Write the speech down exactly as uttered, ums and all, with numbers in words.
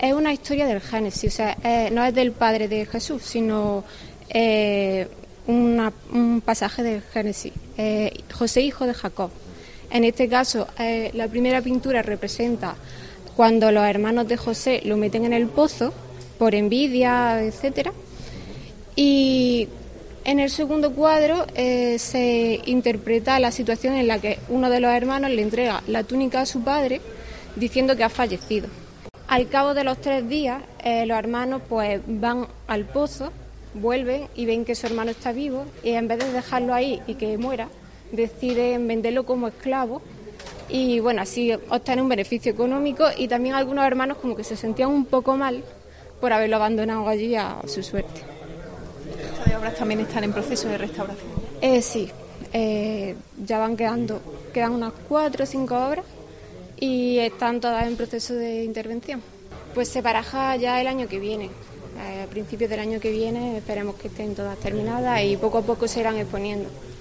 Es una historia del Génesis, o sea, eh, no es del padre de Jesús, sino eh, una, un pasaje del Génesis. Eh, José, hijo de Jacob. En este caso, eh, la primera pintura representa cuando los hermanos de José lo meten en el pozo por envidia, etcétera. Y en el segundo cuadro eh, se interpreta la situación en la que uno de los hermanos le entrega la túnica a su padre diciendo que ha fallecido. Al cabo de los tres días, eh, los hermanos pues van al pozo, vuelven y ven que su hermano está vivo y en vez de dejarlo ahí y que muera, deciden venderlo como esclavo y bueno, así obtener un beneficio económico, y también algunos hermanos como que se sentían un poco mal por haberlo abandonado allí a su suerte. ¿Estas obras también están en proceso de restauración? Eh, sí, eh, ya van quedando, quedan unas cuatro o cinco obras y están todas en proceso de intervención. Pues se baraja ya el año que viene, eh, a principios del año que viene esperemos que estén todas terminadas y poco a poco se irán exponiendo.